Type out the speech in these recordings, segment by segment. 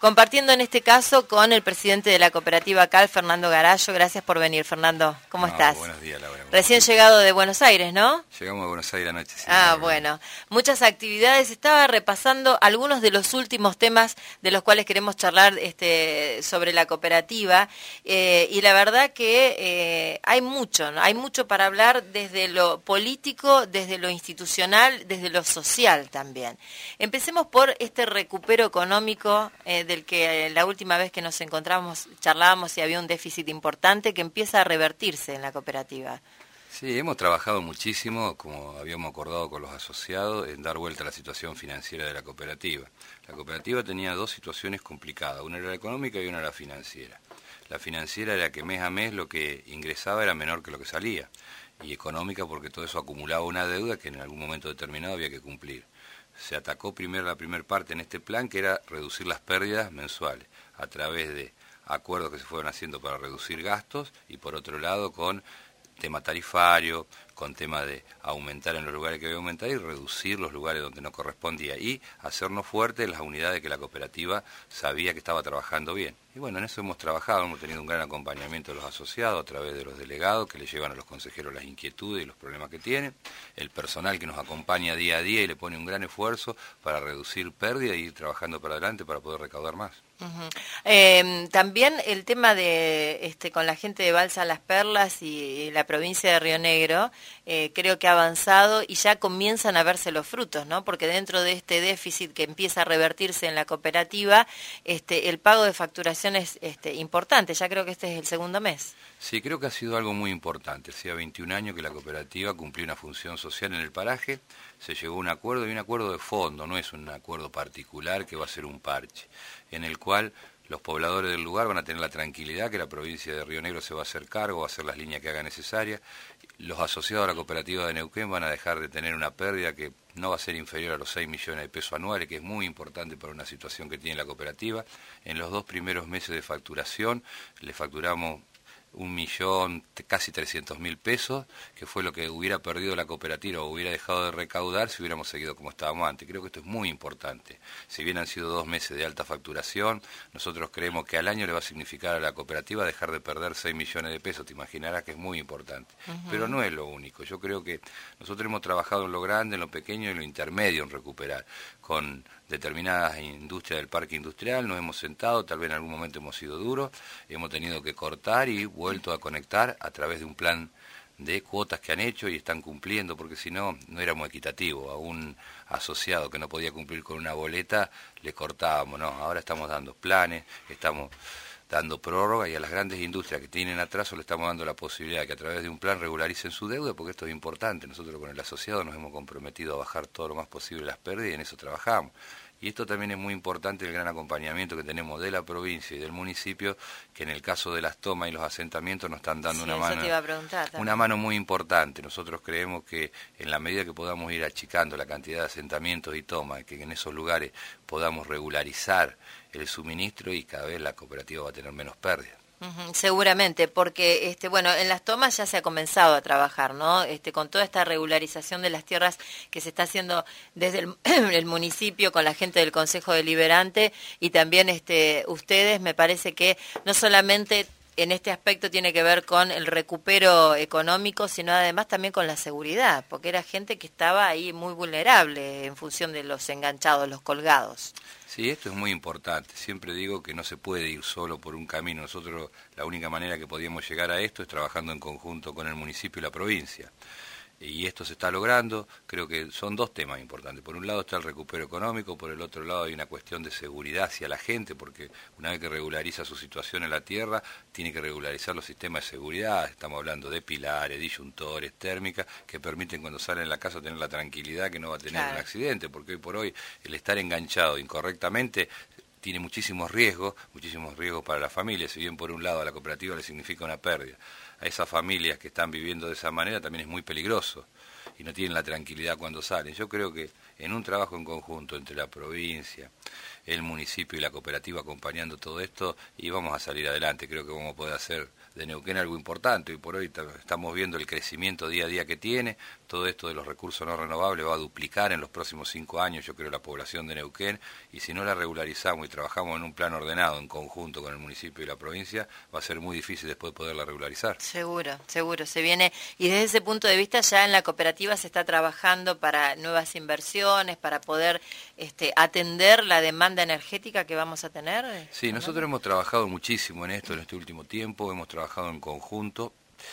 compartiendo en este caso con el presidente de la cooperativa CAL, Fernando Garallo. Gracias por venir, Fernando. ¿Cómo estás? Buenos días, Laura. Recién llegado de Buenos Aires, ¿no? Llegamos a Buenos Aires anoche. Sí, bueno. Muchas actividades. Estaba repasando algunos de los últimos temas de los cuales queremos charlar sobre la cooperativa. Y la verdad que hay mucho, ¿no? Hay mucho para hablar desde lo político, desde lo institucional, desde lo social también. Empecemos por este recupero económico del que la última vez que nos encontramos charlábamos y había un déficit importante que empieza a revertirse en la cooperativa. Sí, hemos trabajado muchísimo, como habíamos acordado con los asociados, en dar vuelta a la situación financiera de la cooperativa. La cooperativa tenía dos situaciones complicadas, una era la económica y una era la financiera. La financiera era que mes a mes lo que ingresaba era menor que lo que salía, y económica porque todo eso acumulaba una deuda que en algún momento determinado había que cumplir. Se atacó primero la primera parte en este plan, que era reducir las pérdidas mensuales, a través de acuerdos que se fueron haciendo para reducir gastos, y por otro lado con tema tarifario, con tema de aumentar en los lugares que había que aumentar y reducir los lugares donde no correspondía, y hacernos fuertes en las unidades que la cooperativa sabía que estaba trabajando bien. Y bueno, en eso hemos trabajado, hemos tenido un gran acompañamiento de los asociados a través de los delegados que le llevan a los consejeros las inquietudes y los problemas que tienen, el personal que nos acompaña día a día y le pone un gran esfuerzo para reducir pérdidas y ir trabajando para adelante para poder recaudar más. También el tema de con la gente de Balsa Las Perlas y la provincia de Río Negro, creo que ha avanzado y ya comienzan a verse los frutos, ¿no? Porque dentro de este déficit que empieza a revertirse en la cooperativa, el pago de facturación es importante. Ya creo que este es el segundo mes. Sí, creo que ha sido algo muy importante. Hacía 21 años que la cooperativa cumplió una función social en el paraje, se llegó a un acuerdo, y un acuerdo de fondo, no es un acuerdo particular que va a ser un parche, en el cual los pobladores del lugar van a tener la tranquilidad que la provincia de Río Negro se va a hacer cargo, va a hacer las líneas que haga necesarias. Los asociados a la cooperativa de Neuquén van a dejar de tener una pérdida que no va a ser inferior a los 6 millones de pesos anuales, que es muy importante para una situación que tiene la cooperativa. En los 2 primeros meses de facturación le facturamos 1.000.000, casi 300.000 pesos, que fue lo que hubiera perdido la cooperativa o hubiera dejado de recaudar si hubiéramos seguido como estábamos antes. Creo que esto es muy importante. Si bien han sido 2 meses de alta facturación, nosotros creemos que al año le va a significar a la cooperativa dejar de perder 6 millones de pesos. Te imaginarás que es muy importante. Pero no es lo único. Yo creo que nosotros hemos trabajado en lo grande, en lo pequeño y en lo intermedio en recuperar. Con determinadas industrias del parque industrial nos hemos sentado, tal vez en algún momento hemos sido duros, hemos tenido que cortar y vuelto a conectar a través de un plan de cuotas que han hecho y están cumpliendo, porque si no, no éramos equitativos. A un asociado que no podía cumplir con una boleta, le cortábamos, no, ahora estamos dando planes, estamos dando prórroga, y a las grandes industrias que tienen atraso le estamos dando la posibilidad de que a través de un plan regularicen su deuda, porque esto es importante. Nosotros con el asociado nos hemos comprometido a bajar todo lo más posible las pérdidas y en eso trabajamos. Y esto también es muy importante, el gran acompañamiento que tenemos de la provincia y del municipio, que en el caso de las tomas y los asentamientos nos están dando una mano muy importante. Nosotros creemos que en la medida que podamos ir achicando la cantidad de asentamientos y tomas, que en esos lugares podamos regularizar el suministro, y cada vez la cooperativa va a tener menos pérdidas. Seguramente, porque en las tomas ya se ha comenzado a trabajar, ¿no? Con toda esta regularización de las tierras que se está haciendo desde el municipio con la gente del Consejo Deliberante, y también ustedes, me parece que no solamente en este aspecto tiene que ver con el recupero económico, sino además también con la seguridad, porque era gente que estaba ahí muy vulnerable en función de los enganchados, los colgados. Sí, esto es muy importante. Siempre digo que no se puede ir solo por un camino. Nosotros la única manera que podíamos llegar a esto es trabajando en conjunto con el municipio y la provincia. Y esto se está logrando. Creo que son dos temas importantes. Por un lado está el recupero económico, por el otro lado hay una cuestión de seguridad hacia la gente, porque una vez que regulariza su situación en la tierra, tiene que regularizar los sistemas de seguridad. Estamos hablando de pilares, disyuntores, térmicas, que permiten cuando salen de la casa tener la tranquilidad que no va a tener un accidente, porque hoy por hoy el estar enganchado incorrectamente tiene muchísimos riesgos para la familia. Si bien por un lado a la cooperativa le significa una pérdida, a esas familias que están viviendo de esa manera también es muy peligroso y no tienen la tranquilidad cuando salen. Yo creo que en un trabajo en conjunto entre la provincia, el municipio y la cooperativa acompañando todo esto, y vamos a salir adelante. Creo que vamos a poder hacer de Neuquén algo importante. Y por hoy estamos viendo el crecimiento día a día que tiene. Todo esto de los recursos no renovables va a duplicar en los próximos 5 años, yo creo, la población de Neuquén, y si no la regularizamos y trabajamos en un plan ordenado en conjunto con el municipio y la provincia, va a ser muy difícil después poderla regularizar. Seguro, seguro, se viene. Y desde ese punto de vista ya en la cooperativa se está trabajando para nuevas inversiones, para poder atender la demanda energética que vamos a tener. Sí, nosotros hemos trabajado muchísimo en esto en este último tiempo, hemos trabajado en conjunto.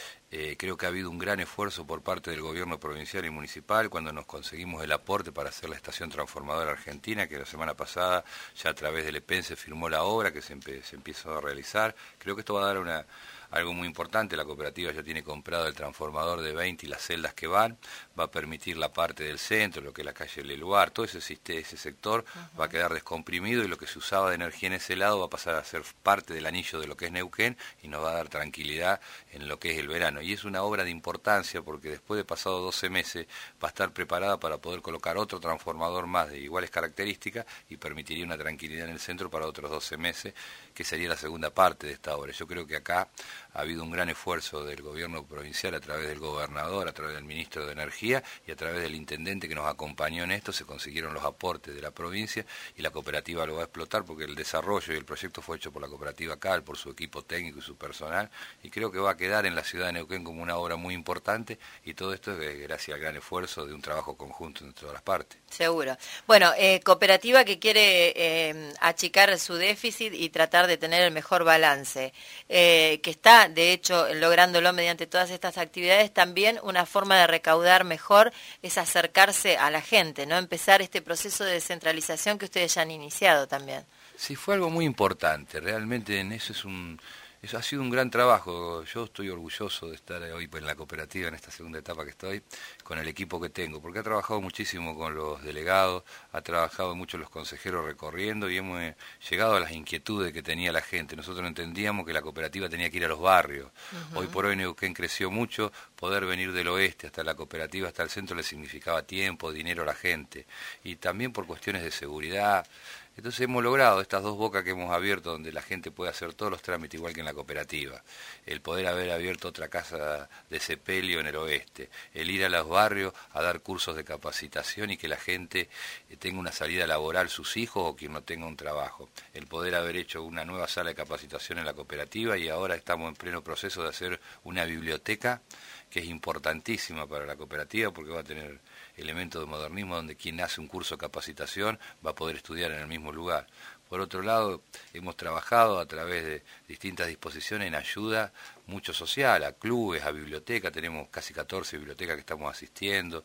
Creo que ha habido un gran esfuerzo por parte del gobierno provincial y municipal cuando nos conseguimos el aporte para hacer la estación transformadora argentina, que la semana pasada ya a través del EPEN se firmó la obra que se empieza a realizar. Creo que esto va a dar algo muy importante. La cooperativa ya tiene comprado el transformador de 20 y las celdas que va a permitir la parte del centro, lo que es la calle Leluar, todo ese sector va a quedar descomprimido, y lo que se usaba de energía en ese lado va a pasar a ser parte del anillo de lo que es Neuquén, y nos va a dar tranquilidad en lo que es el verano. Y es una obra de importancia porque después de pasado 12 meses va a estar preparada para poder colocar otro transformador más de iguales características, y permitiría una tranquilidad en el centro para otros 12 meses, que sería la segunda parte de esta obra. Yo creo que acá ha habido un gran esfuerzo del gobierno provincial a través del gobernador, a través del ministro de Energía y a través del intendente que nos acompañó en esto. Se consiguieron los aportes de la provincia y la cooperativa lo va a explotar, porque el desarrollo y el proyecto fue hecho por la cooperativa CAL, por su equipo técnico y su personal, y creo que va a quedar en la ciudad de Neuquén como una obra muy importante, y todo esto es gracias al gran esfuerzo de un trabajo conjunto entre todas las partes. Seguro. Bueno, cooperativa que quiere achicar su déficit y tratar de tener el mejor balance, que está, de hecho, lográndolo mediante todas estas actividades. También una forma de recaudar mejor es acercarse a la gente, ¿no? Empezar este proceso de descentralización que ustedes ya han iniciado también. Sí, fue algo muy importante. Realmente en eso eso ha sido un gran trabajo. Yo estoy orgulloso de estar hoy en la cooperativa, en esta segunda etapa que estoy, con el equipo que tengo, porque ha trabajado muchísimo con los delegados, ha trabajado mucho los consejeros recorriendo, y hemos llegado a las inquietudes que tenía la gente. Nosotros entendíamos que la cooperativa tenía que ir a los barrios. Hoy por hoy Neuquén creció mucho, poder venir del oeste hasta la cooperativa, hasta el centro, le significaba tiempo, dinero a la gente, y también por cuestiones de seguridad. Entonces hemos logrado estas dos bocas que hemos abierto, donde la gente puede hacer todos los trámites igual que en la cooperativa. El poder haber abierto otra casa de sepelio en el oeste, el ir a los barrios a dar cursos de capacitación y que la gente tenga una salida laboral, sus hijos o quien no tenga un trabajo. El poder haber hecho una nueva sala de capacitación en la cooperativa, y ahora estamos en pleno proceso de hacer una biblioteca que es importantísima para la cooperativa, porque va a tener elementos de modernismo donde quien hace un curso de capacitación va a poder estudiar en el mismo lugar. Por otro lado, hemos trabajado a través de distintas disposiciones en ayuda mucho social, a clubes, a bibliotecas. Tenemos casi 14 bibliotecas que estamos asistiendo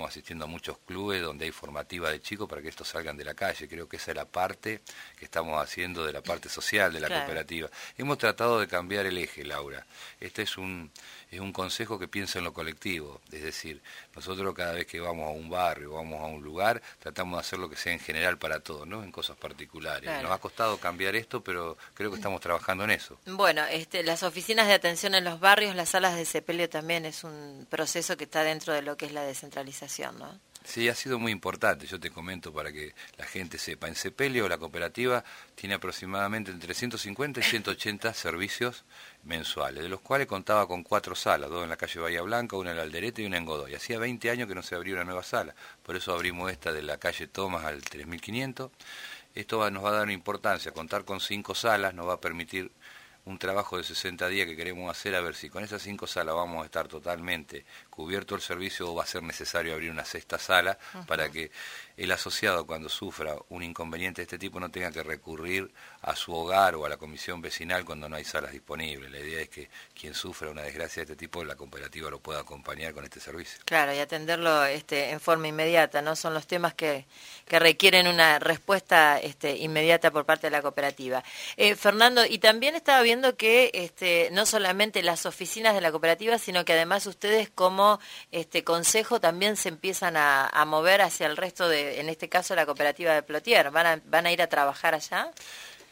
a muchos clubes donde hay formativa de chicos para que estos salgan de la calle. Creo que esa es la parte que estamos haciendo de la parte social de la cooperativa. Hemos tratado de cambiar el eje, Laura. Este es un consejo que piensa en lo colectivo, es decir, nosotros cada vez que vamos a un barrio, vamos a un lugar, tratamos de hacer lo que sea en general para todos, no en cosas particulares. Claro. Nos ha costado cambiar esto, pero creo que estamos trabajando en eso. Bueno, las oficinas de atención en los barrios, las salas de sepelio también es un proceso que está dentro de lo que es la descentralización, ¿no? Sí, ha sido muy importante. Yo te comento para que la gente sepa. En sepelio la cooperativa tiene aproximadamente entre 150 y 180 servicios mensuales, de los cuales contaba con 4 salas, 2 en la calle Bahía Blanca, una en la Alderete y una en Godoy. Hacía 20 años que no se abría una nueva sala, por eso abrimos esta de la calle Tomás al 3500. Esto nos va a dar importancia. Contar con 5 salas nos va a permitir un trabajo de 60 días que queremos hacer, a ver si con esas 5 salas vamos a estar totalmente cubierto el servicio, o va a ser necesario abrir una 6ª sala para que el asociado, cuando sufra un inconveniente de este tipo, no tenga que recurrir a su hogar o a la comisión vecinal cuando no hay salas disponibles. La idea es que quien sufra una desgracia de este tipo, la cooperativa lo pueda acompañar con este servicio. Claro, y atenderlo en forma inmediata, ¿no? Son los temas que requieren una respuesta inmediata por parte de la cooperativa. Fernando, y también estaba viendo que no solamente las oficinas de la cooperativa, sino que además ustedes como consejo también se empiezan a mover hacia el resto de, en este caso, la cooperativa de Plotier. ¿Van a ir a trabajar allá?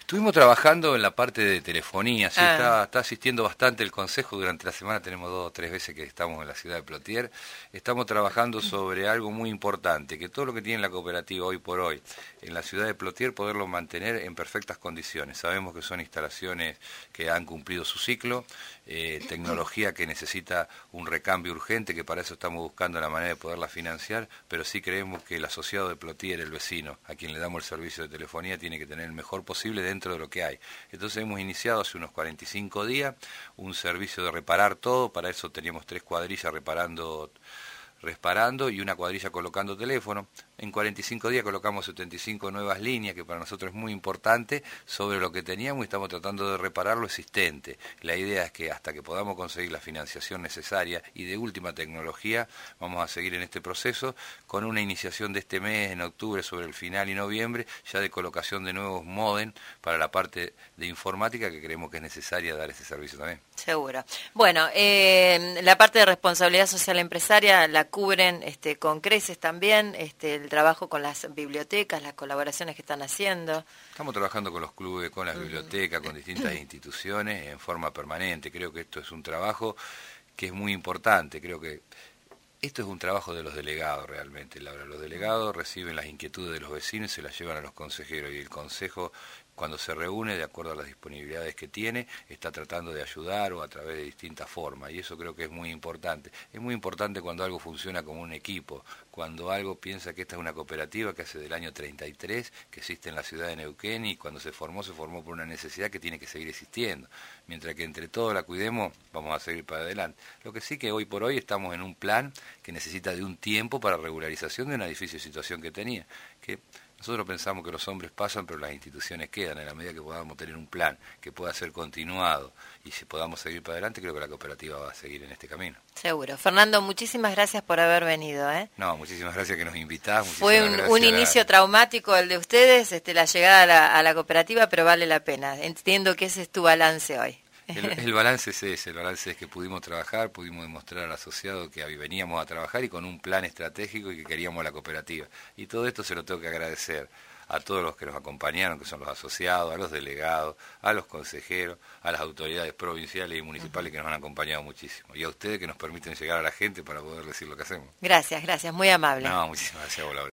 Estuvimos trabajando en la parte de telefonía, sí, Ah. está asistiendo bastante el Consejo, durante la semana tenemos 2 o 3 veces que estamos en la ciudad de Plotier, estamos trabajando sobre algo muy importante, que todo lo que tiene la cooperativa hoy por hoy en la ciudad de Plotier, poderlo mantener en perfectas condiciones. Sabemos que son instalaciones que han cumplido su ciclo, tecnología que necesita un recambio urgente, que para eso estamos buscando la manera de poderla financiar, pero sí creemos que el asociado de Plotier, el vecino, a quien le damos el servicio de telefonía, tiene que tener el mejor posible dentro de lo que hay. Entonces hemos iniciado hace unos 45 días un servicio de reparar todo. Para eso teníamos 3 cuadrillas reparando y una cuadrilla colocando teléfono. En 45 días colocamos 75 nuevas líneas, que para nosotros es muy importante, sobre lo que teníamos, y estamos tratando de reparar lo existente. La idea es que hasta que podamos conseguir la financiación necesaria y de última tecnología, vamos a seguir en este proceso con una iniciación de este mes, en octubre, sobre el final y noviembre, ya de colocación de nuevos módem para la parte de informática, que creemos que es necesaria dar ese servicio también. Seguro. Bueno, la parte de responsabilidad social empresaria la cubren con creces también, el trabajo con las bibliotecas, las colaboraciones que están haciendo. Estamos trabajando con los clubes, con las bibliotecas, con distintas instituciones en forma permanente. Creo que esto es un trabajo que es muy importante. Creo que esto es un trabajo de los delegados realmente, Laura. Los delegados reciben las inquietudes de los vecinos y se las llevan a los consejeros, y el consejo, cuando se reúne, de acuerdo a las disponibilidades que tiene, está tratando de ayudar o a través de distintas formas, y eso creo que es muy importante. Es muy importante cuando algo funciona como un equipo, cuando algo piensa que esta es una cooperativa que hace del año 33, que existe en la ciudad de Neuquén, y cuando se formó por una necesidad que tiene que seguir existiendo. Mientras que entre todos la cuidemos, vamos a seguir para adelante. Lo que sí que hoy por hoy estamos en un plan que necesita de un tiempo para regularización de una difícil situación que tenía, que nosotros pensamos que los hombres pasan, pero las instituciones quedan. En la medida que podamos tener un plan que pueda ser continuado y si podamos seguir para adelante, creo que la cooperativa va a seguir en este camino. Seguro. Fernando, muchísimas gracias por haber venido. No, muchísimas gracias que nos invitás. Fue un inicio traumático el de ustedes, la llegada a la cooperativa, pero vale la pena. Entiendo que ese es tu balance hoy. El balance es ese, el balance es que pudimos trabajar, pudimos demostrar al asociado que veníamos a trabajar y con un plan estratégico y que queríamos la cooperativa. Y todo esto se lo tengo que agradecer a todos los que nos acompañaron, que son los asociados, a los delegados, a los consejeros, a las autoridades provinciales y municipales que nos han acompañado muchísimo. Y a ustedes que nos permiten llegar a la gente para poder decir lo que hacemos. Gracias, muy amable. No, muchísimas gracias a vos, Laura.